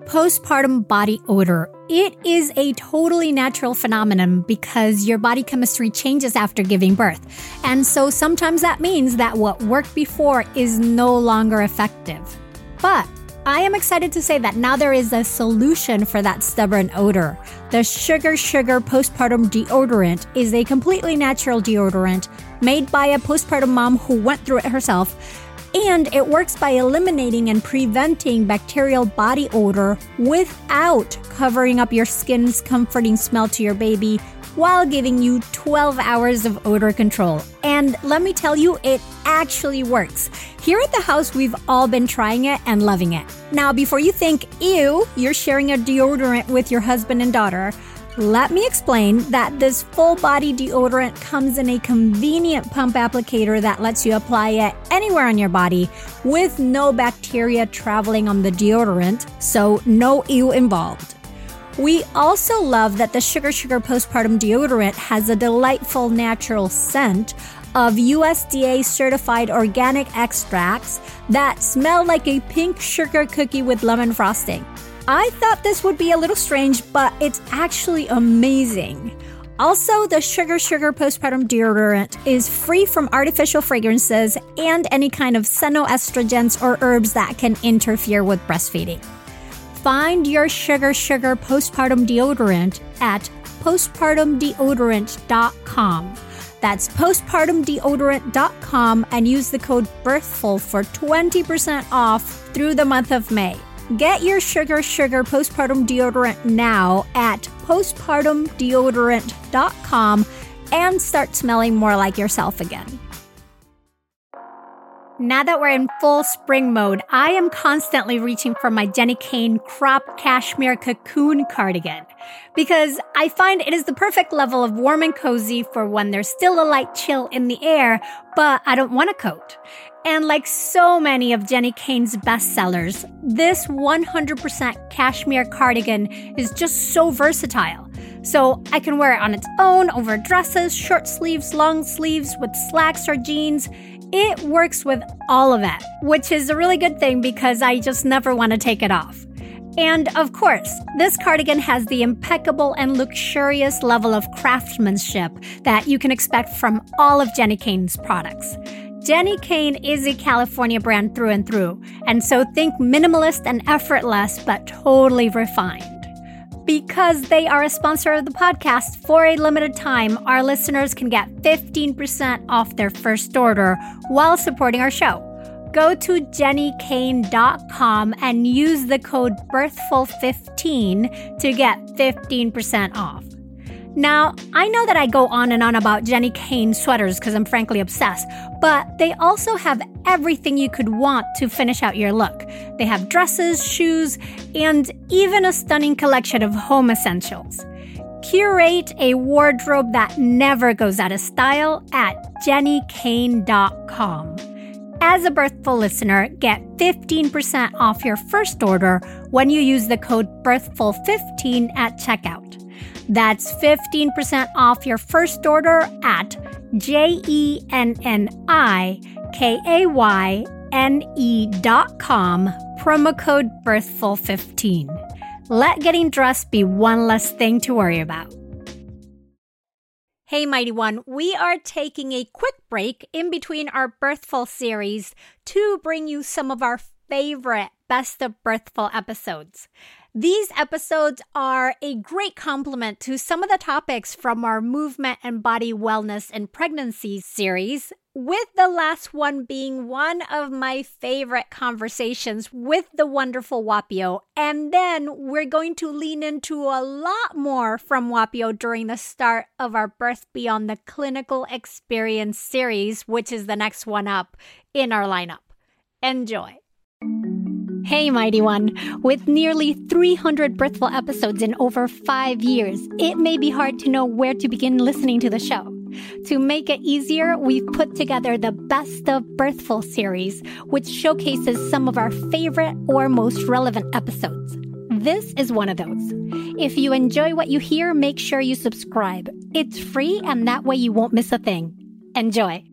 Postpartum body odor. It is a totally natural phenomenon because your body chemistry changes after giving birth. And so sometimes that means that what worked before is no longer effective. But I am excited to say that now there is a solution for that stubborn odor. The Sugar Postpartum Deodorant is a completely natural deodorant made by a postpartum mom who went through it herself. And it works by eliminating and preventing bacterial body odor without covering up your skin's comforting smell to your baby while giving you 12 hours of odor control. And let me tell you, it actually works. Here at the house, we've all been trying it and loving it. Now, before you think, ew, you're sharing a deodorant with your husband and daughter, let me explain that this full-body deodorant comes in a convenient pump applicator that lets you apply it anywhere on your body with no bacteria traveling on the deodorant, so no ew involved. We also love that the Sugar Postpartum Deodorant has a delightful natural scent of USDA-certified organic extracts that smell like a pink sugar cookie with lemon frosting. I thought this would be a little strange, but it's actually amazing. Also, the Sugar Postpartum Deodorant is free from artificial fragrances and any kind of xenoestrogens or herbs that can interfere with breastfeeding. Find your Sugar Postpartum Deodorant at postpartumdeodorant.com. That's postpartumdeodorant.com and use the code BIRTHFUL for 20% off through the month of May. Get your Sugar Postpartum Deodorant now at postpartumdeodorant.com and start smelling more like yourself again. Now that we're in full spring mode, I am constantly reaching for my Jenni Kayne crop cashmere cocoon cardigan because I find it is the perfect level of warm and cozy for when there's still a light chill in the air, but I don't want a coat. And like so many of Jenni Kayne's bestsellers, this 100% cashmere cardigan is just so versatile. So I can wear it on its own, over dresses, short sleeves, long sleeves, with slacks or jeans. It works with all of it, which is a really good thing because I just never want to take it off. And of course, this cardigan has the impeccable and luxurious level of craftsmanship that you can expect from all of Jenni Kayne's products. Jenni Kayne is a California brand through and through, and so think minimalist and effortless, but totally refined. Because they are a sponsor of the podcast, for a limited time, our listeners can get 15% off their first order while supporting our show. Go to JenniKayne.com and use the code BIRTHFUL15 to get 15% off. Now, I know that I go on and on about Jenni Kayne sweaters because I'm frankly obsessed, but they also have everything you could want to finish out your look. They have dresses, shoes, and even a stunning collection of home essentials. Curate a wardrobe that never goes out of style at JenniKayne.com. As a Birthful listener, get 15% off your first order when you use the code BIRTHFUL15 at checkout. That's 15% off your first order at JenniKayne.com, promo code BIRTHFUL15. Let getting dressed be one less thing to worry about. Hey, Mighty One, we are taking a quick break in between our Birthful series to bring you some of our favorite Best of Birthful episodes. These episodes are a great complement to some of the topics from our Movement and Body Wellness and Pregnancy series, with the last one being one of my favorite conversations with the wonderful Wapio. And then we're going to lean into a lot more from Wapio during the start of our Birth Beyond the Clinical Experience series, which is the next one up in our lineup. Enjoy. Hey, Mighty One. With nearly 300 Birthful episodes in over 5 years, it may be hard to know where to begin listening to the show. To make it easier, we've put together the Best of Birthful series, which showcases some of our favorite or most relevant episodes. This is one of those. If you enjoy what you hear, make sure you subscribe. It's free, and that way you won't miss a thing. Enjoy.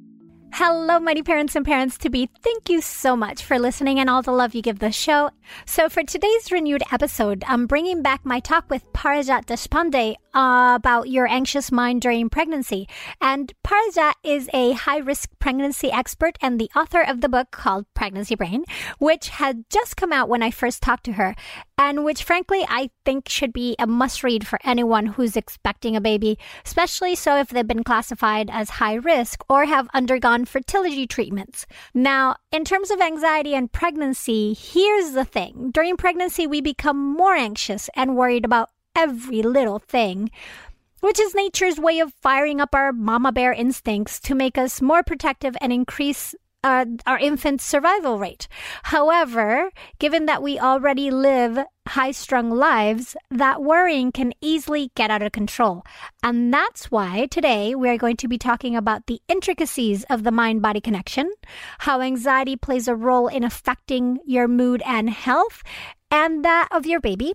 Hello, mighty parents and parents-to-be. Thank you so much for listening and all the love you give the show. So for today's renewed episode, I'm bringing back my talk with Parijat Deshpande about your anxious mind during pregnancy. And Parijat is a high-risk pregnancy expert and the author of the book called Pregnancy Brain, which had just come out when I first talked to her, and which frankly I think should be a must-read for anyone who's expecting a baby, especially so if they've been classified as high risk or have undergone fertility treatments. Now, in terms of anxiety and pregnancy, here's the thing. During pregnancy, we become more anxious and worried about every little thing, which is nature's way of firing up our mama bear instincts to make us more protective and increase our infant's survival rate. However, given that we already live high-strung lives, that worrying can easily get out of control. And that's why today we are going to be talking about the intricacies of the mind-body connection, how anxiety plays a role in affecting your mood and health, and that of your baby,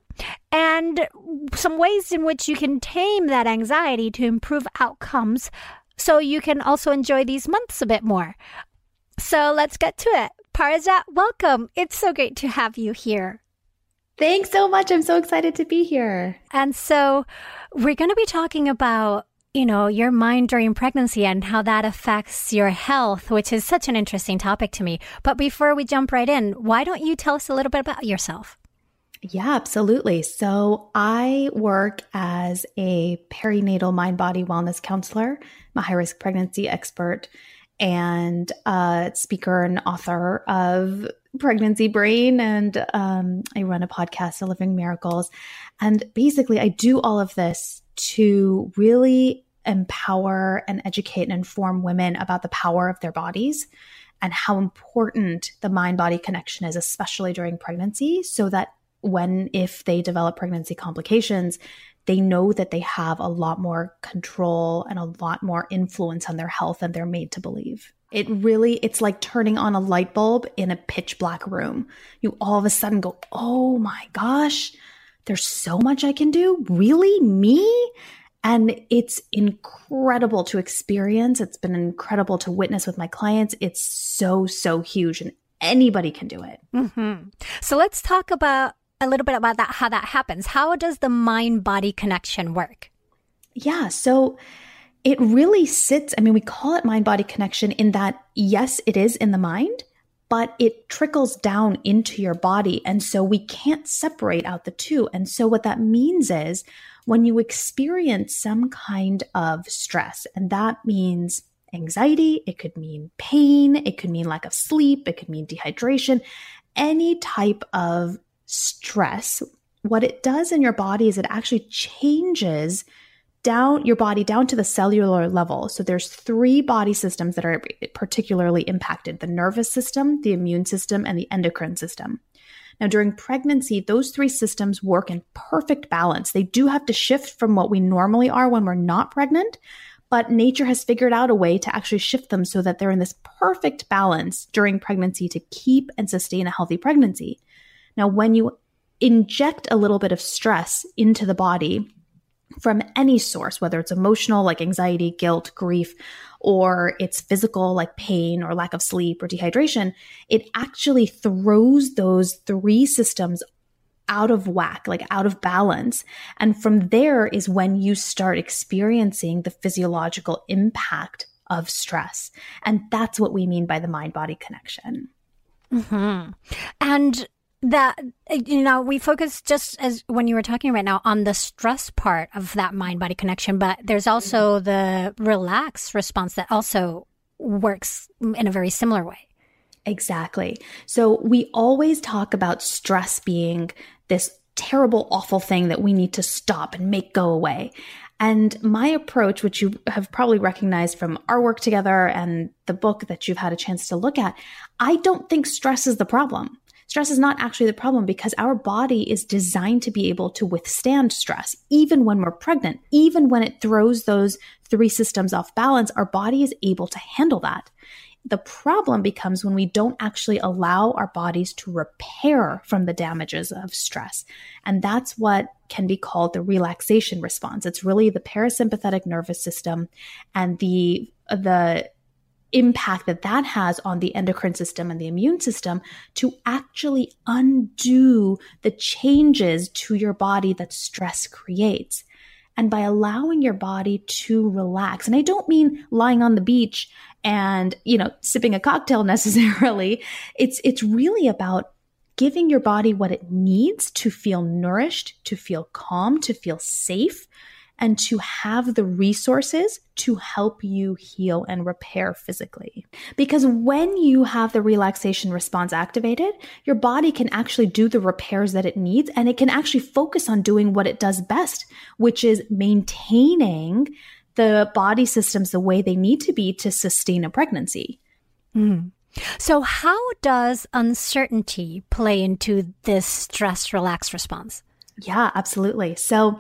and some ways in which you can tame that anxiety to improve outcomes so you can also enjoy these months a bit more. So let's get to it. Parijat, welcome. It's so great to have you here. Thanks so much. I'm so excited to be here. And so we're going to be talking about, your mind during pregnancy and how that affects your health, which is such an interesting topic to me. But before we jump right in, why don't you tell us a little bit about yourself? Yeah, absolutely. So I work as a perinatal mind-body wellness counselor. I'm a high-risk pregnancy expert and speaker and author of Pregnancy Brain. And I run a podcast, The Living Miracles. And basically, I do all of this to really empower and educate and inform women about the power of their bodies and how important the mind-body connection is, especially during pregnancy, so that if they develop pregnancy complications, they know that they have a lot more control and a lot more influence on their health than they're made to believe. It's like turning on a light bulb in a pitch black room. You all of a sudden go, oh my gosh, there's so much I can do. Really? Me? And it's incredible to experience. It's been incredible to witness with my clients. It's so, so huge and anybody can do it. Mm-hmm. So let's talk a little bit about that, how that happens. How does the mind-body connection work? Yeah, so it really sits, we call it mind-body connection in that, yes, it is in the mind, but it trickles down into your body. And so we can't separate out the two. And so what that means is when you experience some kind of stress, and that means anxiety, it could mean pain, it could mean lack of sleep, it could mean dehydration, any type of stress, what it does in your body is it actually changes your body down to the cellular level. So there's 3 body systems that are particularly impacted: the nervous system, the immune system, and the endocrine system. Now, during pregnancy, those 3 systems work in perfect balance. They do have to shift from what we normally are when we're not pregnant, but nature has figured out a way to actually shift them so that they're in this perfect balance during pregnancy to keep and sustain a healthy pregnancy. Now, when you inject a little bit of stress into the body from any source, whether it's emotional like anxiety, guilt, grief, or it's physical like pain or lack of sleep or dehydration, it actually throws those 3 systems out of whack, like out of balance. And from there is when you start experiencing the physiological impact of stress. And that's what we mean by the mind-body connection. Mm-hmm. And that, we focus, just as when you were talking right now, on the stress part of that mind-body connection, but there's also the relaxed response that also works in a very similar way. Exactly. So we always talk about stress being this terrible, awful thing that we need to stop and make go away. And my approach, which you have probably recognized from our work together and the book that you've had a chance to look at, I don't think stress is the problem. Stress is not actually the problem because our body is designed to be able to withstand stress. Even when we're pregnant, even when it throws those 3 systems off balance, our body is able to handle that. The problem becomes when we don't actually allow our bodies to repair from the damages of stress. And that's what can be called the relaxation response. It's really the parasympathetic nervous system and the impact that that has on the endocrine system and the immune system to actually undo the changes to your body that stress creates. And by allowing your body to relax, and I don't mean lying on the beach and, sipping a cocktail necessarily. It's really about giving your body what it needs to feel nourished, to feel calm, to feel safe, and to have the resources to help you heal and repair physically. Because when you have the relaxation response activated, your body can actually do the repairs that it needs, and it can actually focus on doing what it does best, which is maintaining the body systems the way they need to be to sustain a pregnancy. Mm. So how does uncertainty play into this stress relax response? Yeah, absolutely. So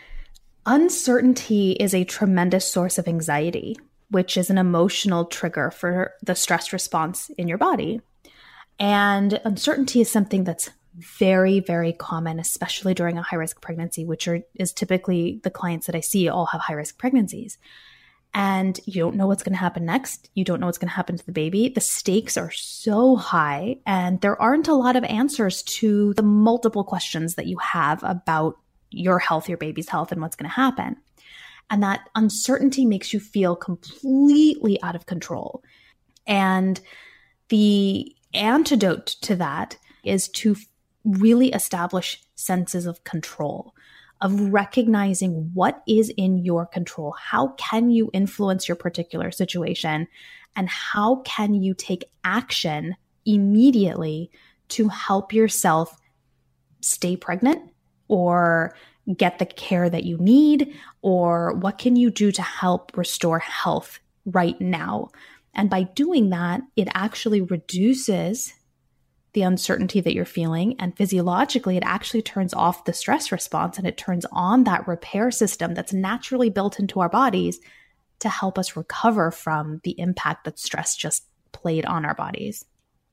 uncertainty is a tremendous source of anxiety, which is an emotional trigger for the stress response in your body. And uncertainty is something that's very, very common, especially during a high-risk pregnancy, which is typically the clients that I see all have high-risk pregnancies. And you don't know what's going to happen next. You don't know what's going to happen to the baby. The stakes are so high, and there aren't a lot of answers to the multiple questions that you have about your health, your baby's health, and what's going to happen. And that uncertainty makes you feel completely out of control. And the antidote to that is to really establish senses of control, of recognizing what is in your control. How can you influence your particular situation? And how can you take action immediately to help yourself stay pregnant or get the care that you need? Or what can you do to help restore health right now? And by doing that, it actually reduces the uncertainty that you're feeling. And physiologically, it actually turns off the stress response and it turns on that repair system that's naturally built into our bodies to help us recover from the impact that stress just played on our bodies.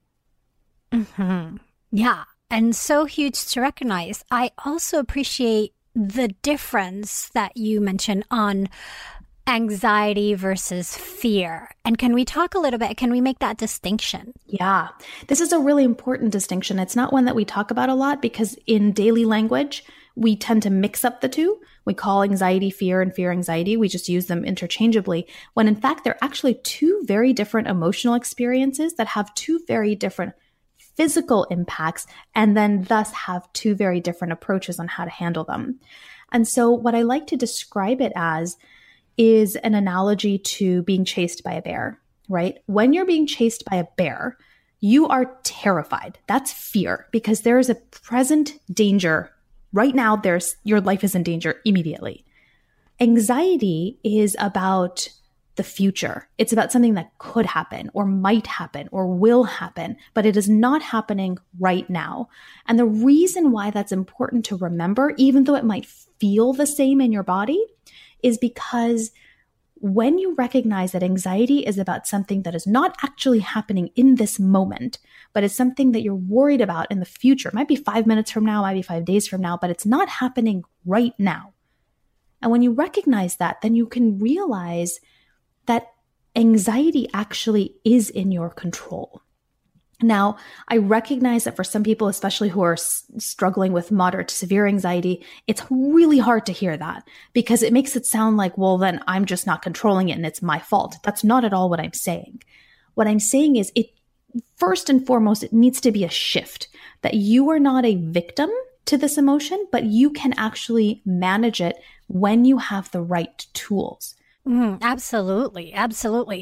Mm-hmm. Yeah. And so huge to recognize. I also appreciate the difference that you mentioned on anxiety versus fear. And can we talk a little bit? Can we make that distinction? Yeah, this is a really important distinction. It's not one that we talk about a lot because in daily language, we tend to mix up the two. We call anxiety fear and fear anxiety. We just use them interchangeably, when in fact, they're actually two very different emotional experiences that have two very different physical impacts and then thus have two very different approaches on how to handle them. And so what I like to describe it as is an analogy to being chased by a bear, right? When you're being chased by a bear, you are terrified. That's fear because there is a present danger. Right now, your life is in danger immediately. Anxiety is about the future. It's about something that could happen or might happen or will happen, but it is not happening right now. And the reason why that's important to remember, even though it might feel the same in your body, is because when you recognize that anxiety is about something that is not actually happening in this moment, but it's something that you're worried about in the future, it might be 5 minutes from now, might be 5 days from now, but it's not happening right now. And when you recognize that, then you can realize that anxiety actually is in your control. Now, I recognize that for some people, especially who are struggling with moderate to severe anxiety, it's really hard to hear that because it makes it sound like, well, then I'm just not controlling it and it's my fault. That's not at all what I'm saying. What I'm saying is first and foremost, it needs to be a shift that you are not a victim to this emotion, but you can actually manage it when you have the right tools. Absolutely. Absolutely.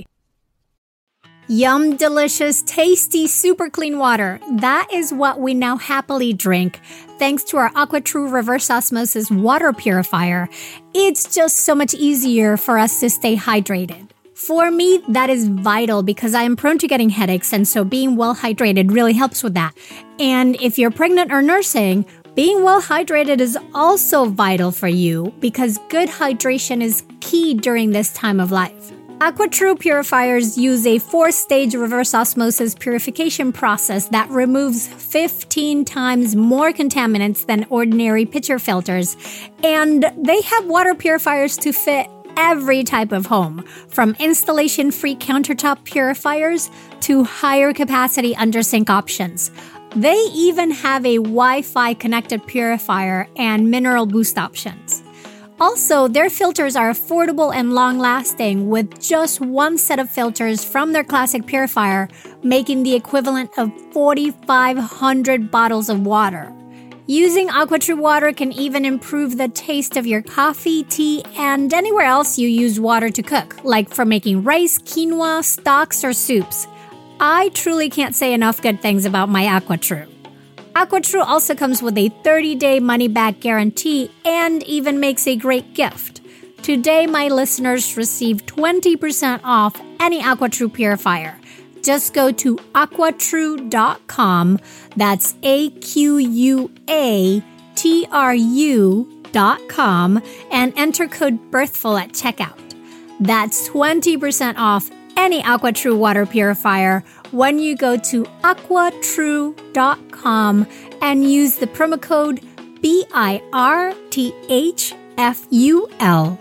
Yum, delicious, tasty, super clean water. That is what we now happily drink. Thanks to our AquaTrue reverse osmosis water purifier, it's just so much easier for us to stay hydrated. For me, that is vital because I am prone to getting headaches, and so being well hydrated really helps with that. And if you're pregnant or nursing, being well hydrated is also vital for you because good hydration is key during this time of life. AquaTrue purifiers use a 4-stage reverse osmosis purification process that removes 15 times more contaminants than ordinary pitcher filters. And they have water purifiers to fit every type of home, from installation-free countertop purifiers to higher capacity under-sink options. They even have a Wi-Fi connected purifier and mineral boost options. Also, their filters are affordable and long-lasting with just one set of filters from their classic purifier, making the equivalent of 4,500 bottles of water. Using AquaTrue water can even improve the taste of your coffee, tea, and anywhere else you use water to cook, like for making rice, quinoa, stocks, or soups. I truly can't say enough good things about my AquaTrue. AquaTrue also comes with a 30-day money-back guarantee and even makes a great gift. Today, my listeners receive 20% off any AquaTrue purifier. Just go to aquatrue.com, that's AQUATRU.com, and enter code BIRTHFUL at checkout. That's 20% off any AquaTrue water purifier when you go to aquatrue.com and use the promo code BIRTHFUL.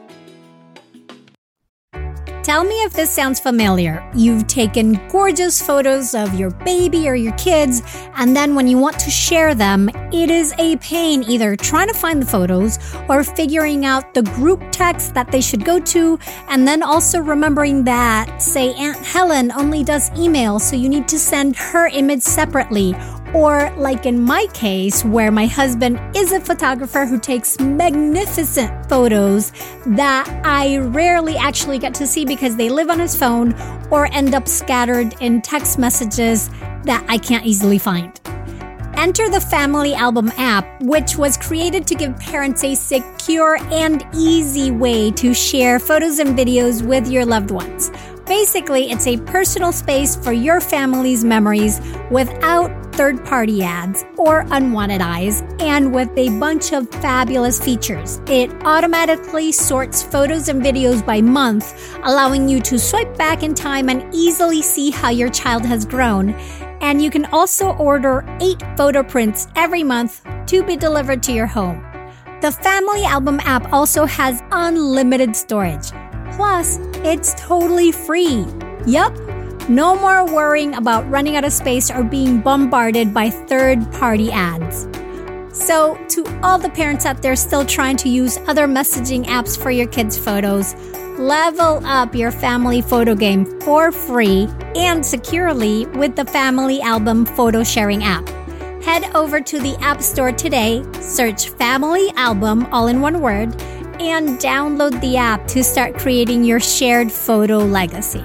Tell me if this sounds familiar. You've taken gorgeous photos of your baby or your kids, and then when you want to share them, it is a pain either trying to find the photos or figuring out the group text that they should go to, and then also remembering that, say, Aunt Helen only does email, so you need to send her image separately. Or like in my case, where my husband is a photographer who takes magnificent photos that I rarely actually get to see because they live on his phone or end up scattered in text messages that I can't easily find. Enter the Family Album app, which was created to give parents a secure and easy way to share photos and videos with your loved ones. Basically, it's a personal space for your family's memories without third-party ads or unwanted eyes, and with a bunch of fabulous features. It automatically sorts photos and videos by month, allowing you to swipe back in time and easily see how your child has grown. And you can also order 8 photo prints every month to be delivered to your home. The Family Album app also has unlimited storage. Plus, it's totally free. Yup, no more worrying about running out of space or being bombarded by third-party ads. So, to all the parents out there still trying to use other messaging apps for your kids' photos, level up your family photo game for free and securely with the Family Album photo sharing app. Head over to the App Store today, search Family Album, all in one word, and download the app to start creating your shared photo legacy.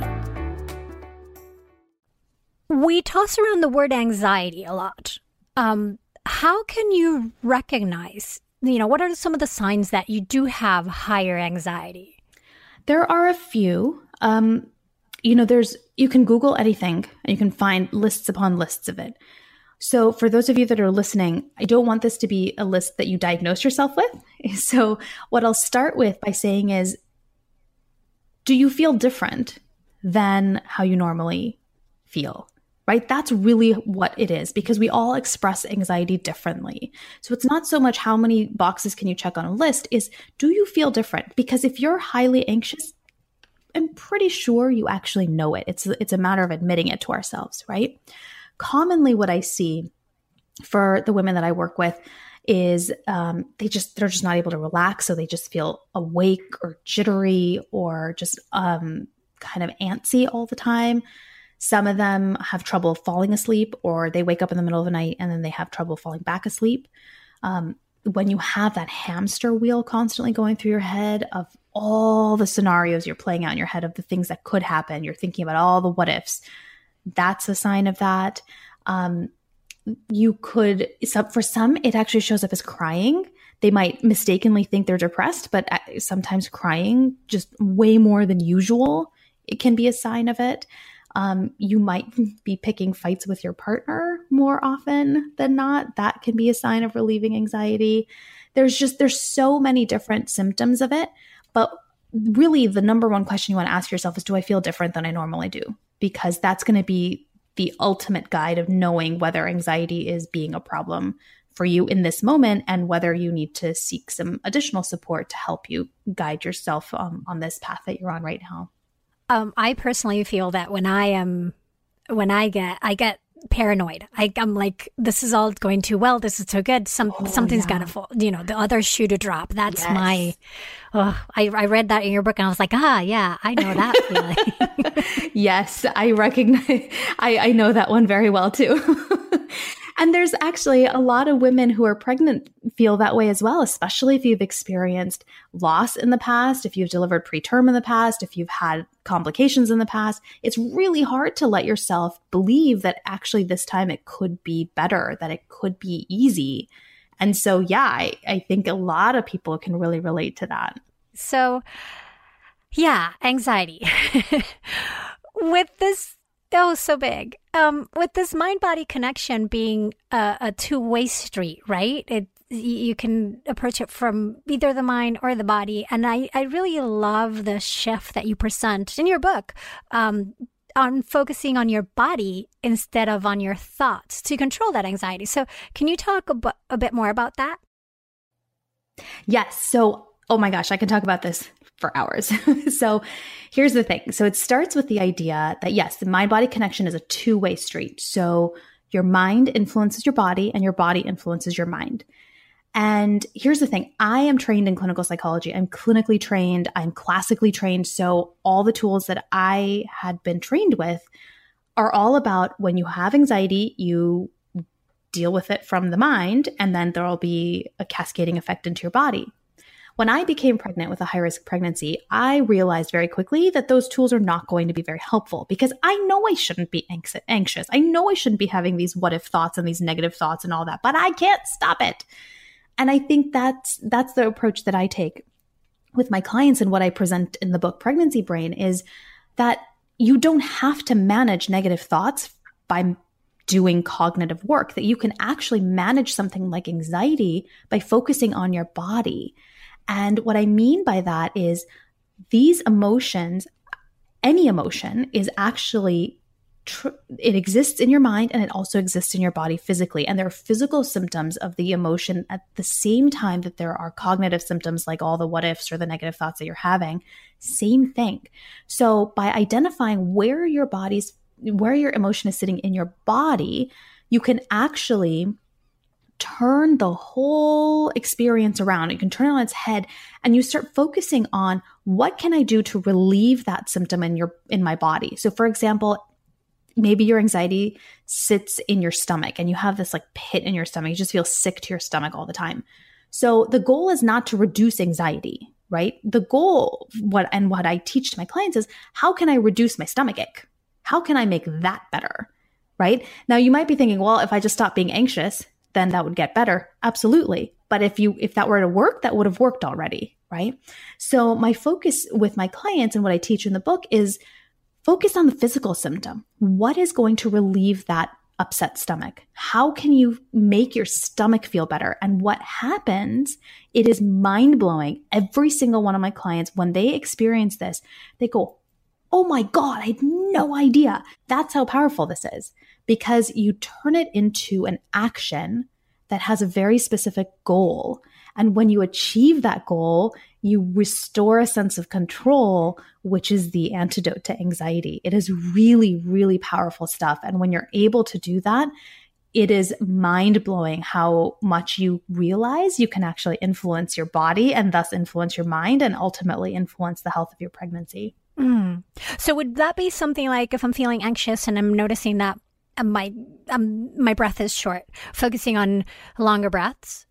We toss around the word anxiety a lot. How can you recognize, what are some of the signs that you do have higher anxiety? There are a few. You can Google anything and you can find lists upon lists of it. So for those of you that are listening, I don't want this to be a list that you diagnose yourself with. So what I'll start with by saying is, do you feel different than how you normally feel? Right? That's really what it is, because we all express anxiety differently. So it's not so much how many boxes can you check on a list, is do you feel different? Because if you're highly anxious, I'm pretty sure you actually know it. It's a matter of admitting it to ourselves, right? Commonly what I see for the women that I work with is they're just not able to relax. So they just feel awake or jittery or just kind of antsy all the time. Some of them have trouble falling asleep, or they wake up in the middle of the night and then they have trouble falling back asleep. When you have that hamster wheel constantly going through your head of all the scenarios you're playing out in your head of the things that could happen, you're thinking about all the what ifs, that's a sign of that. For some, it actually shows up as crying. They might mistakenly think they're depressed, but sometimes crying just way more than usual, it can be a sign of it. You might be picking fights with your partner more often than not. That can be a sign of relieving anxiety. There's so many different symptoms of it, but really the number one question you want to ask yourself is, do I feel different than I normally do? Because that's going to be the ultimate guide of knowing whether anxiety is being a problem for you in this moment, and whether you need to seek some additional support to help you guide yourself on this path that you're on right now. I personally feel that when I get paranoid. I'm like, this is all going too well. This is too good. Something's got to fall, the other shoe to drop. That's I read that in your book and I was like, yeah, I know that feeling. Yes, I recognize, I know that one very well too. And there's actually a lot of women who are pregnant feel that way as well, especially if you've experienced loss in the past, if you've delivered preterm in the past, if you've had complications in the past. It's really hard to let yourself believe that actually this time it could be better, that it could be easy. And so, yeah, I think a lot of people can really relate to that. So, yeah, anxiety. With this, so big. With this mind-body connection being a two-way street, right? You can approach it from either the mind or the body. And I really love the shift that you present in your book on focusing on your body instead of on your thoughts to control that anxiety. So can you talk a bit more about that? Yes. So, oh my gosh, I can talk about this for hours. So here's the thing. So it starts with the idea that yes, the mind-body connection is a two-way street. So your mind influences your body and your body influences your mind. And here's the thing. I am trained in clinical psychology. I'm clinically trained. I'm classically trained. So all the tools that I had been trained with are all about when you have anxiety, you deal with it from the mind, and then there'll be a cascading effect into your body. When I became pregnant with a high-risk pregnancy, I realized very quickly that those tools are not going to be very helpful because I know I shouldn't be anxious. I know I shouldn't be having these what-if thoughts and these negative thoughts and all that, but I can't stop it. And I think that's the approach that I take with my clients, and what I present in the book Pregnancy Brain is that you don't have to manage negative thoughts by doing cognitive work, that you can actually manage something like anxiety by focusing on your body. And what I mean by that is these emotions, any emotion is actually, it exists in your mind and it also exists in your body physically. And there are physical symptoms of the emotion at the same time that there are cognitive symptoms like all the what ifs or the negative thoughts that you're having. Same thing. So by identifying where your emotion is sitting in your body, you can actually turn the whole experience around. You can turn it on its head and you start focusing on what can I do to relieve that symptom in my body. So for example, maybe your anxiety sits in your stomach and you have this like pit in your stomach. You just feel sick to your stomach all the time. So the goal is not to reduce anxiety, right? The goal, what I teach to my clients is, how can I reduce my stomach ache? How can I make that better, right? Now you might be thinking, well, if I just stop being anxious, then that would get better. Absolutely. But if that were to work, that would have worked already, right? So my focus with my clients and what I teach in the book is focus on the physical symptom. What is going to relieve that upset stomach? How can you make your stomach feel better? And what happens, it is mind-blowing. Every single one of my clients, when they experience this, they go, oh my God, I had no idea. That's how powerful this is, because you turn it into an action that has a very specific goal. And when you achieve that goal, you restore a sense of control, which is the antidote to anxiety. It is really, really powerful stuff. And when you're able to do that, it is mind-blowing how much you realize you can actually influence your body and thus influence your mind and ultimately influence the health of your pregnancy. So would that be something like if I'm feeling anxious and I'm noticing that my breath is short, focusing on longer breaths?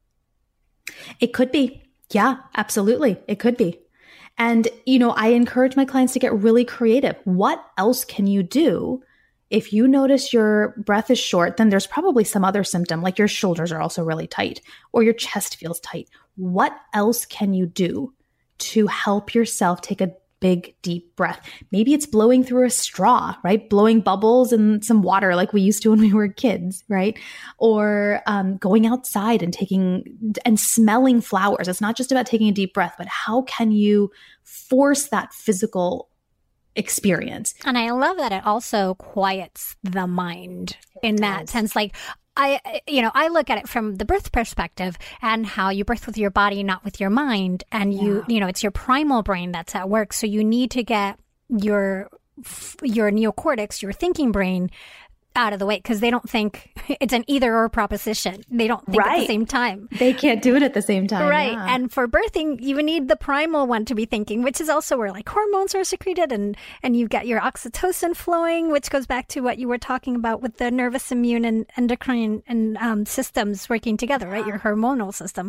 It could be. Yeah, absolutely. It could be. And, I encourage my clients to get really creative. What else can you do? If you notice your breath is short, then there's probably some other symptom, like your shoulders are also really tight or your chest feels tight. What else can you do to help yourself take a big, deep breath? Maybe it's blowing through a straw, right? Blowing bubbles in some water like we used to when we were kids, right? Or going outside and smelling flowers. It's not just about taking a deep breath, but how can you force that physical experience? And I love that it also quiets the mind in that sense. Like I look at it from the birth perspective and how you birth with your body, not with your mind. And it's your primal brain that's at work. So you need to get your neocortex, your thinking brain, out of the way, because they don't think it's an either or proposition. They don't think at the same time. They can't do it at the same time. Right. Yeah. And for birthing, you need the primal one to be thinking, which is also where like hormones are secreted and you've got your oxytocin flowing, which goes back to what you were talking about with the nervous, immune, and endocrine and systems working together, right? Your hormonal system.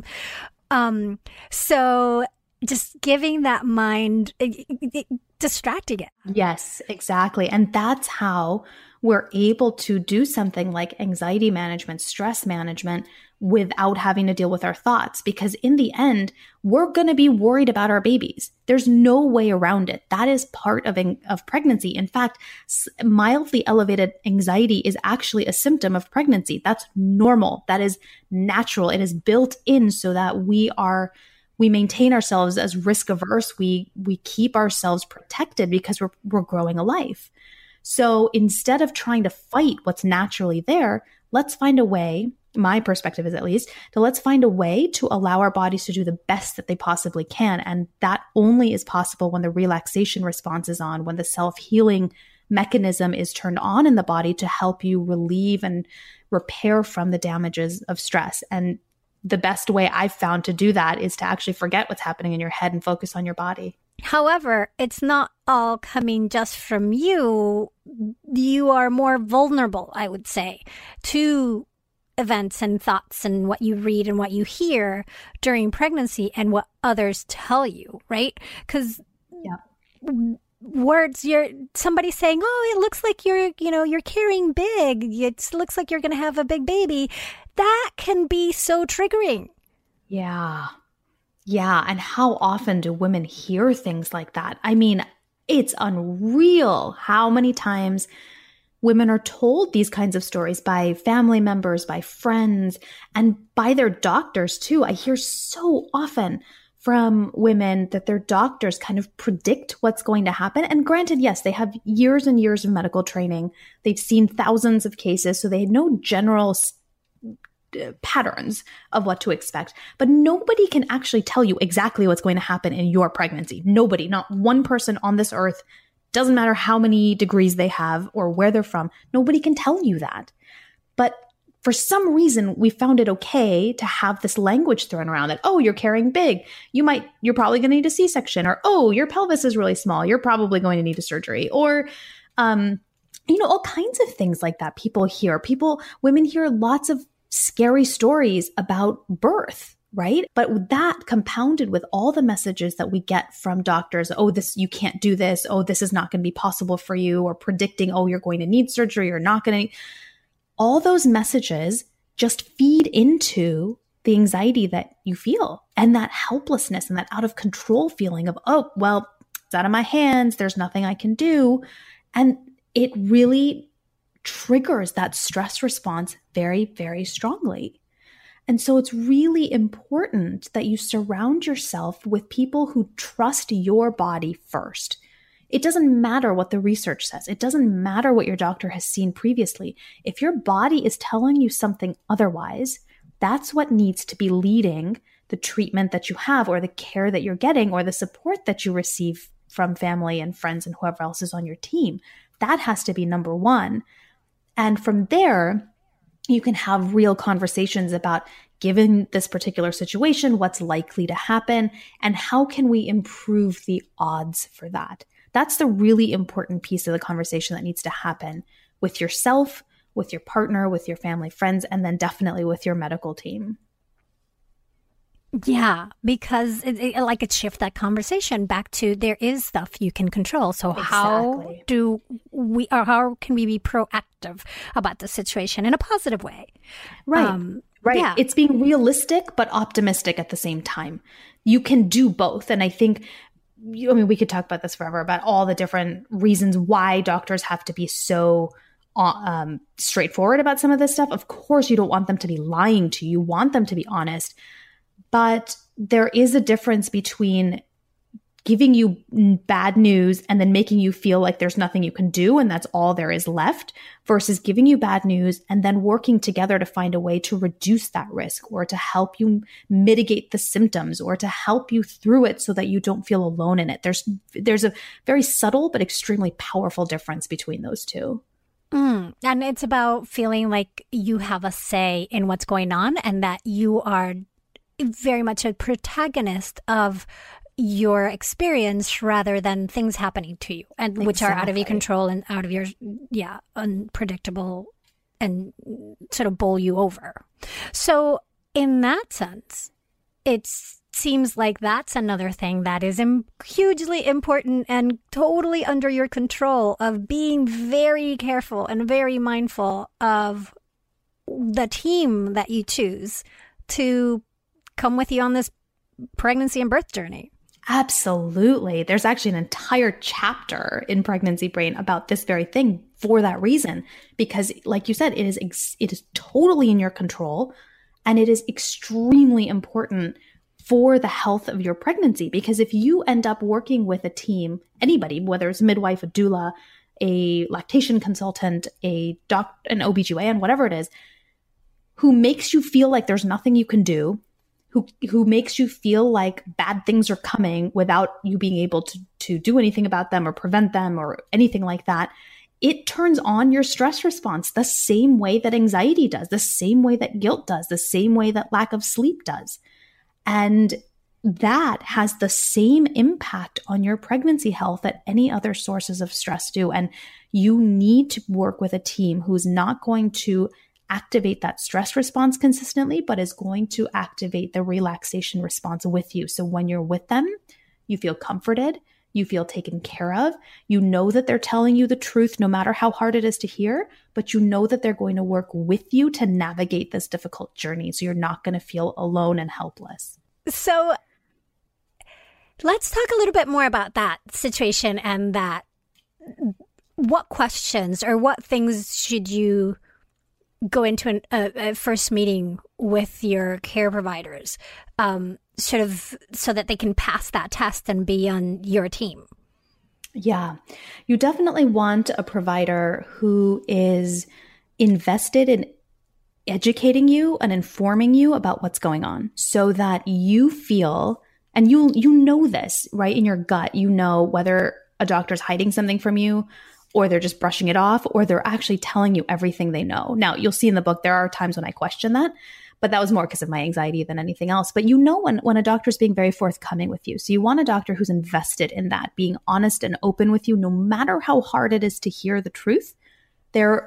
So just giving that mind, distracting it. Yes, exactly. And that's how we're able to do something like anxiety management, stress management without having to deal with our thoughts. Because in the end, we're going to be worried about our babies. There's no way around it. That is part of pregnancy. In fact, mildly elevated anxiety is actually a symptom of pregnancy. That's normal. That is natural. It is built in so that we maintain ourselves as risk averse. We keep ourselves protected because we're growing a life. So instead of trying to fight what's naturally there, let's find a way, my perspective is at least, let's find a way to allow our bodies to do the best that they possibly can. And that only is possible when the relaxation response is on, when the self-healing mechanism is turned on in the body to help you relieve and repair from the damages of stress. And the best way I've found to do that is to actually forget what's happening in your head and focus on your body. However, it's not all coming just from you. You are more vulnerable, I would say, to events and thoughts and what you read and what you hear during pregnancy and what others tell you, right? Because words, somebody saying, "Oh, it looks like you're carrying big. It looks like you're going to have a big baby." That can be so triggering. Yeah. Yeah. And how often do women hear things like that? I mean, it's unreal how many times women are told these kinds of stories by family members, by friends, and by their doctors too. I hear so often from women that their doctors kind of predict what's going to happen. And granted, yes, they have years and years of medical training. They've seen thousands of cases, so they know general patterns of what to expect. But nobody can actually tell you exactly what's going to happen in your pregnancy. Nobody, not one person on this earth, doesn't matter how many degrees they have or where they're from. Nobody can tell you that. But for some reason, we found it okay to have this language thrown around that, oh, you're carrying big. You're probably going to need a C-section, or, oh, your pelvis is really small. You're probably going to need a surgery, or, all kinds of things like that. Women hear lots of scary stories about birth, right? But that compounded with all the messages that we get from doctors, oh, you can't do this. Oh, this is not going to be possible for you, or predicting, oh, you're going to need surgery or not going to. All those messages just feed into the anxiety that you feel and that helplessness and that out of control feeling of, oh, well, it's out of my hands. There's nothing I can do. And it really triggers that stress response very, very strongly. And so it's really important that you surround yourself with people who trust your body first. It doesn't matter what the research says. It doesn't matter what your doctor has seen previously. If your body is telling you something otherwise, that's what needs to be leading the treatment that you have, or the care that you're getting, or the support that you receive from family and friends and whoever else is on your team. That has to be number one. And from there, you can have real conversations about, given this particular situation, what's likely to happen, and how can we improve the odds for that. That's the really important piece of the conversation that needs to happen with yourself, with your partner, with your family, friends, and then definitely with your medical team. Yeah, because it shifts that conversation back to, there is stuff you can control. So exactly. How can we be proactive about the situation in a positive way? Right. Right. Yeah. It's being realistic, but optimistic at the same time. You can do both. And I think, we could talk about this forever, about all the different reasons why doctors have to be so straightforward about some of this stuff. Of course, you don't want them to be lying to you. You want them to be honest. But there is a difference between giving you bad news and then making you feel like there's nothing you can do and that's all there is left, versus giving you bad news and then working together to find a way to reduce that risk or to help you mitigate the symptoms or to help you through it so that you don't feel alone in it. There's a very subtle but extremely powerful difference between those two. And it's about feeling like you have a say in what's going on and that you are very much a protagonist of your experience rather than things happening to you, and which are out of your control and out of your unpredictable and sort of bowl you over. So in that sense, it seems like that's another thing that is hugely important and totally under your control, of being very careful and very mindful of the team that you choose to come with you on this pregnancy and birth journey. Absolutely. There's actually an entire chapter in Pregnancy Brain about this very thing for that reason, because like you said, it is totally in your control, and it is extremely important for the health of your pregnancy. Because if you end up working with a team, anybody, whether it's a midwife, a doula, a lactation consultant, an OBGYN, whatever it is, who makes you feel like there's nothing you can do, who makes you feel like bad things are coming without you being able to do anything about them or prevent them or anything like that, it turns on your stress response the same way that anxiety does, the same way that guilt does, the same way that lack of sleep does. And that has the same impact on your pregnancy health that any other sources of stress do. And you need to work with a team who's not going to activate that stress response consistently, but is going to activate the relaxation response with you. So when you're with them, you feel comforted, you feel taken care of, you know that they're telling you the truth no matter how hard it is to hear, but you know that they're going to work with you to navigate this difficult journey. So you're not going to feel alone and helpless. So let's talk a little bit more about that situation and that. What questions or what things should you go into a first meeting with your care providers, sort of so that they can pass that test and be on your team? Yeah, you definitely want a provider who is invested in educating you and informing you about what's going on, so that you feel, and you know this, right? In your gut, you know whether a doctor's hiding something from you, or they're just brushing it off, or they're actually telling you everything they know. Now, you'll see in the book, there are times when I question that, but that was more because of my anxiety than anything else. But you know when a doctor's being very forthcoming with you. So you want a doctor who's invested in that, being honest and open with you, no matter how hard it is to hear the truth. They're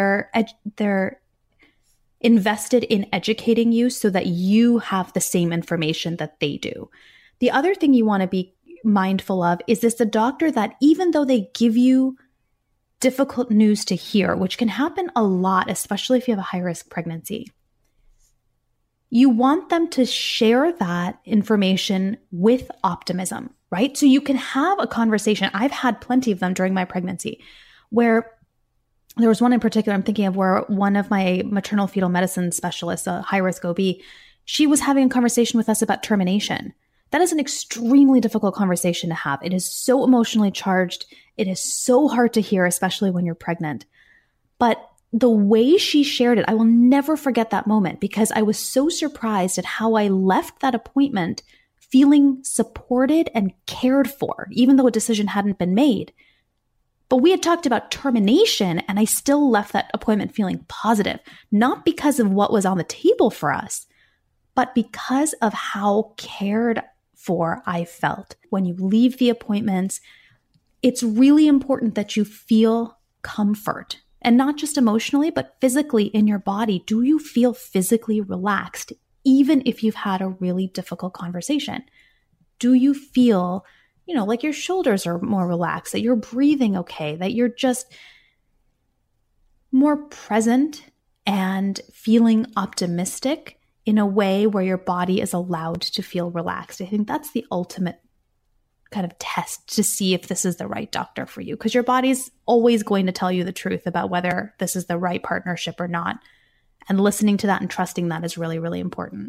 invested in educating you so that you have the same information that they do. The other thing you want to be mindful of is this: a doctor that, even though they give you difficult news to hear, which can happen a lot, especially if you have a high-risk pregnancy, you want them to share that information with optimism, right? So you can have a conversation. I've had plenty of them during my pregnancy, where there was one in particular I'm thinking of, where one of my maternal fetal medicine specialists, a high-risk OB, she was having a conversation with us about termination. That is an extremely difficult conversation to have. It is so emotionally charged. It is so hard to hear, especially when you're pregnant. But the way she shared it, I will never forget that moment, because I was so surprised at how I left that appointment feeling supported and cared for, even though a decision hadn't been made. But we had talked about termination, and I still left that appointment feeling positive, not because of what was on the table for us, but because of how cared for I felt. When you leave the appointments, it's really important that you feel comfort, and not just emotionally, but physically in your body. Do you feel physically relaxed, even if you've had a really difficult conversation? Do you feel, like your shoulders are more relaxed, that you're breathing okay, that you're just more present and feeling optimistic in a way where your body is allowed to feel relaxed? I think that's the ultimate kind of test to see if this is the right doctor for you, because your body's always going to tell you the truth about whether this is the right partnership or not. And listening to that and trusting that is really, really important.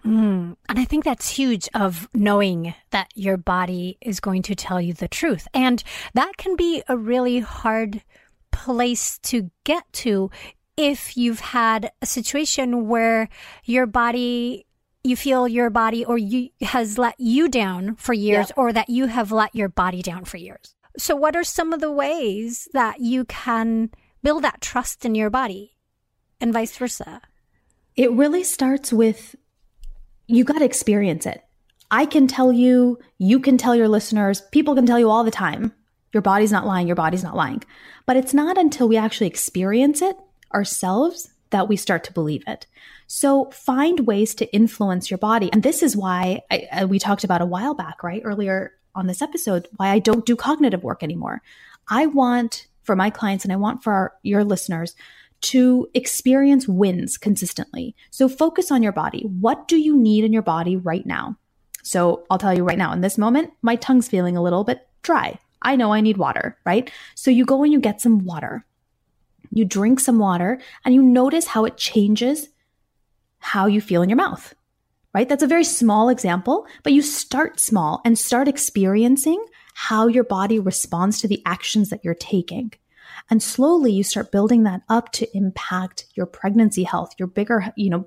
And I think that's huge, of knowing that your body is going to tell you the truth. And that can be a really hard place to get to if you've had a situation where your body, you feel your body has let you down for years, or that you have let your body down for years. So what are some of the ways that you can build that trust in your body and vice versa? It really starts with, you got to experience it. I can tell you, you can tell your listeners, people can tell you all the time, your body's not lying, your body's not lying. But it's not until we actually experience it ourselves that we start to believe it. So find ways to influence your body. And this is why we talked about a while back, right? Earlier on this episode, why I don't do cognitive work anymore. I want for my clients, and I want for your listeners, to experience wins consistently. So focus on your body. What do you need in your body right now? So I'll tell you right now, in this moment, my tongue's feeling a little bit dry. I know I need water, right? So you go and you get some water. You drink some water and you notice how it changes how you feel in your mouth, right? That's a very small example, but you start small and start experiencing how your body responds to the actions that you're taking. And slowly you start building that up to impact your pregnancy health, your bigger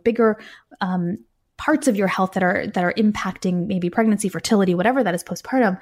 parts of your health that are impacting maybe pregnancy, fertility, whatever that is postpartum.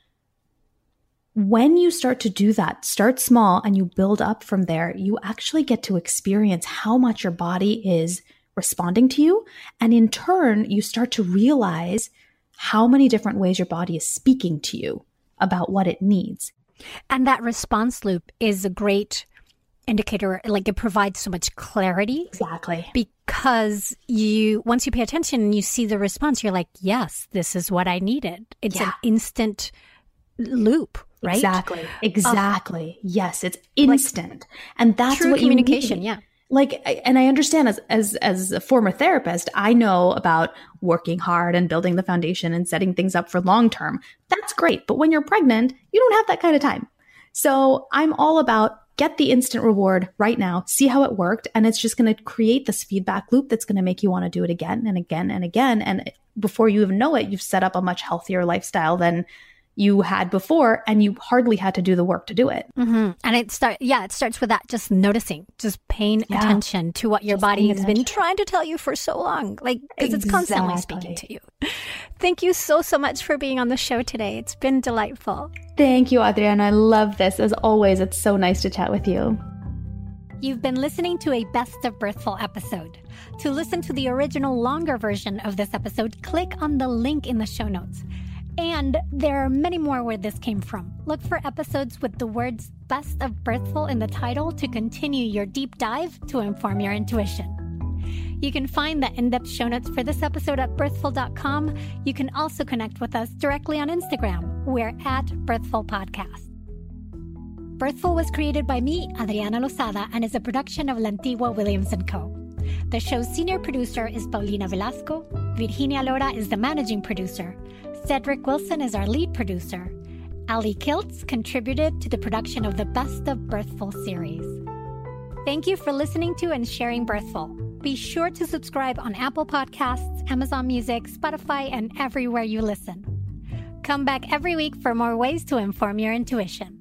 When you start to do that, start small and you build up from there, you actually get to experience how much your body is responding to you. And in turn, you start to realize how many different ways your body is speaking to you about what it needs. And that response loop is a great indicator. Like, it provides so much clarity. Exactly. Because once you pay attention and you see the response, you're like, yes, this is what I needed. It's an instant loop, right? Exactly. Yes, it's instant. And that's true what communication, you need. yeah. Like, and I understand as a former therapist, I know about working hard and building the foundation and setting things up for long term. That's great. But when you're pregnant, you don't have that kind of time. So I'm all about get the instant reward right now, see how it worked. And it's just going to create this feedback loop that's going to make you want to do it again and again and again. And before you even know it, you've set up a much healthier lifestyle than you had before, and you hardly had to do the work to do it. Mm-hmm. And it starts with that, just noticing, just paying attention to what your body has been trying to tell you for so long, because it's constantly speaking to you. Thank you so much for being on the show today. It's been delightful. Thank you, Adriana. I love this. As always, it's so nice to chat with you. You've been listening to a Best of Birthful episode. To listen to the original longer version of this episode, click on the link in the show notes. And there are many more where this came from. Look for episodes with the words Best of Birthful in the title to continue your deep dive to inform your intuition. You can find the in-depth show notes for this episode at birthful.com. You can also connect with us directly on Instagram. We're at Birthful Podcast. Birthful was created by me, Adriana Lozada, and is a production of Lantigua Williams & Co. The show's senior producer is Paulina Velasco. Virginia Lora is the managing producer. Cedric Wilson is our lead producer. Ali Kiltz contributed to the production of the Best of Birthful series. Thank you for listening to and sharing Birthful. Be sure to subscribe on Apple Podcasts, Amazon Music, Spotify, and everywhere you listen. Come back every week for more ways to inform your intuition.